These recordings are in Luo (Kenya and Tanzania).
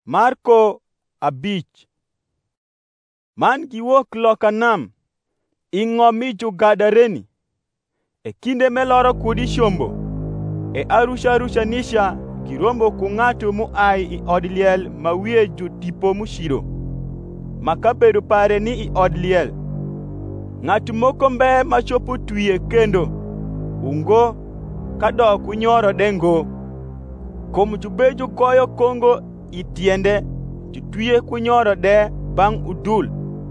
Marko 5. Man giwuok loka nam ing'o mi Gadareni. E kinde meloro kudi shombo e Arusha girombo ku ng'ato muai i od liel ma wiye ju tipo mushiro, maka bedo pare ni i od liel. Ng'at moko mbe ma chopo twiye kendo ungo kadok unyoro dengo. Kom jubejo goyo kongo itiende jutwiye kunyoro de bang' udul.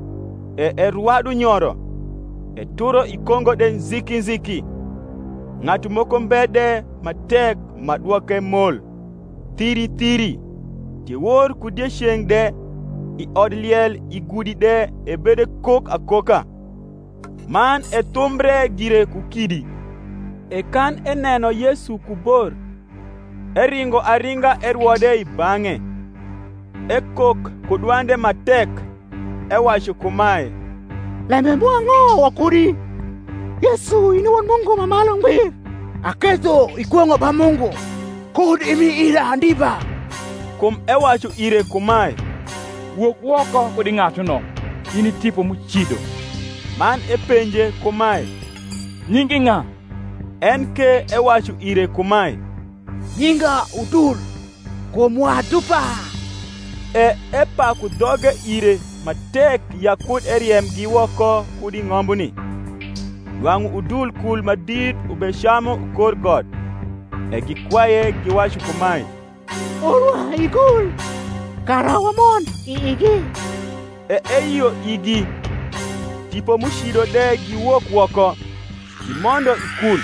E rwadu nyoro e turo ikongo de nziki. Ng'at moko mbede matek madwoke mol thiri tiwor kudiesheng de i od liel igudi de e bede kok akoka. Man e thumbre gire kukidi. E kan eneno Yesu kubor, eringo aringa erwode bang'e. Ekok kudwande matek ewacho kumae, lembe mwang'o wakudi? Yesu in wuon Mungu mamalo ng'wir. Aketho ikwong'o ba Mungu kod imi ira andiba. Kum ewacho ire kumae, wuok woko kodi ng'atono, in tipo muchido. Man epenje kumae, nyingi ng'a? En ke ewacho ire kumae, nyinga Udul kuom wadupa. Epako dhoge ire matek yakud eriem giwoko kudi ng'ombuni. Wang' Udul kul madit ubeshamo ukor God. Gikwaye giwacho kumae, orwa igul kara wamon igi. Eyo igi tipo mushido de giwuok woko gimondo ikul.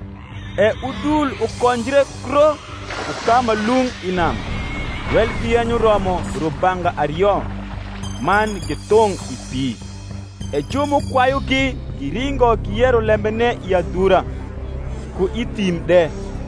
Udul ukonjre kro ukama lung inam. Wel bienyu romo rubanga aryo man githung ipi. Jomo kwayo gi giringo giero lembene yadhura ku itim de.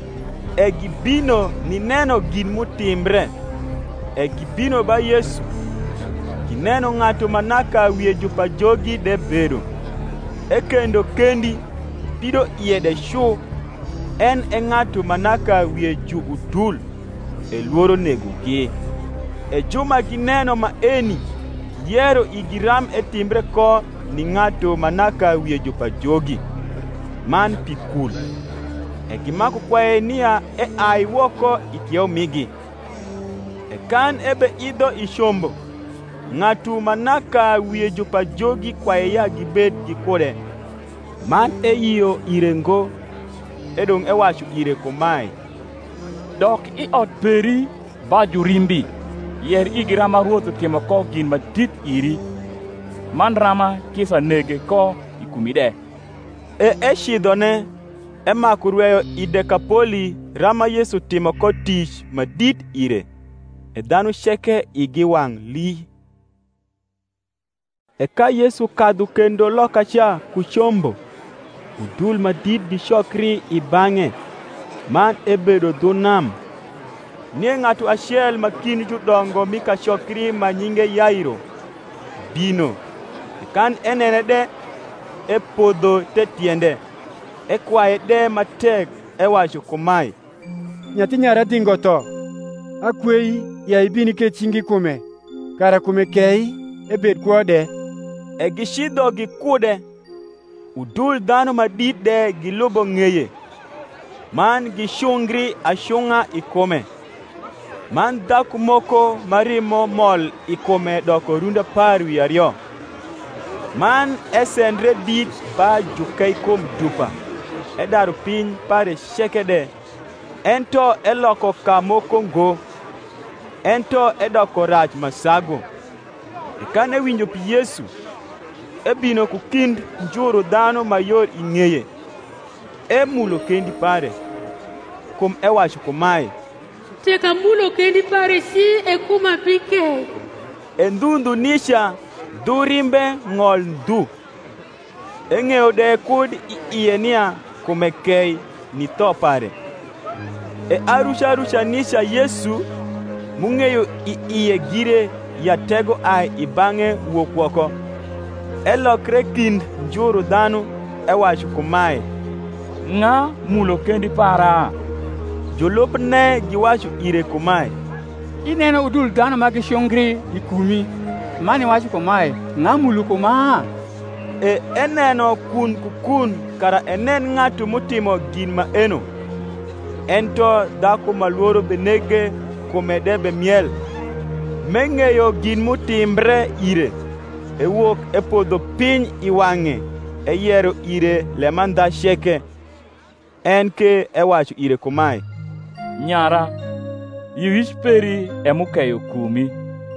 Gibino ni neno gin mutimbre. Gibino ba Yesu gineno ng'ato manaka wiye jupa jogi de bedo. Kendo kendi pido iye de shu en ng'ato manaka wiye ju Udul luoro negogi. Joma gineno ma eni yero igiram timbre ko ni ng'ato manaka wiye jupa jogi man pikul. Gimako kwaye niya ai woko ikiew migi. Kan ebe idho ishombo ng'atu manaka wiye jupa jogi kwaye ya gibed gikude. Man eyiyo irengo edong ewacho ire kumae, dok i ot peri ba jurimbi yer igirama ruoth otimo ko gin madit iri man rama kisa nege ko ikumide. Eshidhone emako rweyo i Dekapoli rama Yesu timo ko tich madit ire. Dhano sheke igi wang' li. Ka Yesu kadho kendo loka cha kuchombo, Udul madit gishokri i bang'e man ebedo dho nam. Nie ng'ato achiel makin jodongo mika chokri ma nyinge Yairo bino. Kan enene de epodho te tiende. Kwaye de matek ewacho kumae, nyathi nyara dhingo tho. Akweyi ya ibini ke chingi kume, kara kume kei ebed kwode. Gishidho gikude. Udul dhano madit de gilubo ng'eye. Man gishungri ashunga ikome. Man dhako moko marimo mol ikome doko runda par wi aryo. Man esendre dit ba jukei kum dupa. Edaro piny pare shekede. Ento eloko kamoko ngo. Ento edoko rach masago. Kane winjo pi Yesu ebino kukind njuro dhano mayor ing'eye. Mulo kendi pare. Kum ewacho kumae, teka mulo kendi pare si kuma pike. Ndhundhu nisha dhurimbe ng'ol ndhu. Ng'eyo de kud iye niya kume kei ni tho pare. Arusha nisha Yesu mung'eyo iye gire yatego ai ibang'e wuok woko. Elokre kind njuro dhano ewacho kumae, ng'a mulo kendi para? Jolupne giwacho ire kumae, ineno udul dhano ma gishungri ikumi, mani wacho kumae, ng'amulu kuma? Eneno kun kara enen ng'ato motimo gin ma eno. Ento dhako maluoro benege komede be miel. Meng'eyo gin motimbre ire, ewuok e podho piny iwang'e, eyiero ire lemandha sheke. En ke ewacho ire kumae, nyara, iwich peri emokeyo kumi.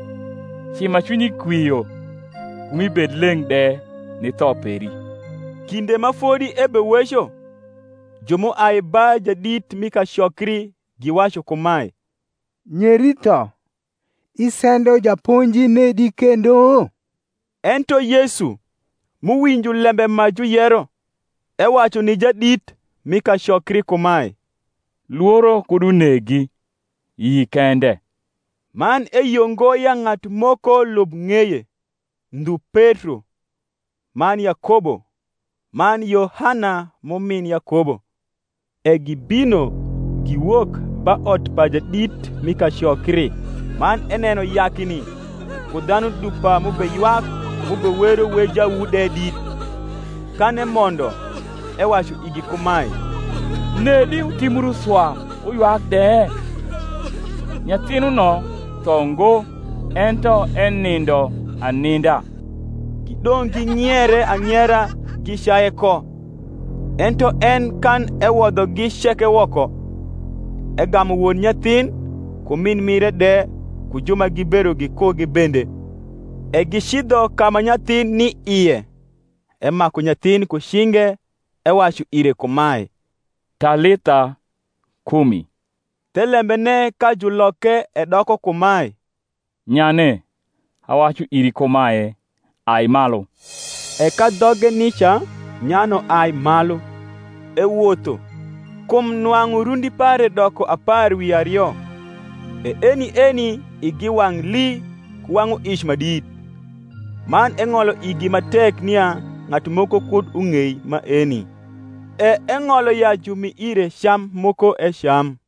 Chima chunyi kwiyo, kumi bed leng' de ni tho peri. Kinde ma fodi ebe wecho, jomo ai ba jadit mika shokri giwacho kumae, nyeri tho, isendo japuonji nedi kendo? Ento Yesu, muwinjo lembe ma joyiero, ewacho ni jadit mika shokri kumae, luoro kudunegi, iyi kende. Man eyongo ya ng'at moko lob ng'eye, ndu Petro, man Yakobo, man Yohana momin Yakobo. Gibino giwuok ba ot pa jadit mika shokri, man eneno yakini, kudhano dupa mobe ywak mobe wero weja wude dit. Kane mondo ewacho igi kumae, nedi utimuru swa uywak de? Nyathinu no tongo, ento en nindo aninda. Gidong' ginyiere anyiera gishaye ko. Ento en kan ewodho gi sheke woko, egamo wuon nyathin, kumin mire de, kujuma gibero gi kogi bende. Gishidho kama nyathin ni iye, emako nyathin kushinge, ewacho ire kumae, Talitha kumi. Telembene ka juloke edoko kumae, nyane, awacho iri kumae, ai malo. Eka dhoge nicha nyano ai malo, ewuotho, kum nwang'o rundi pare doko 12. Eni igi wang' li kuwang'o ich madit. Man eng'olo igi matek niya ng'at moko kud ung'ei ma eni. Eng'olo ya jumi ire sham moko e sham.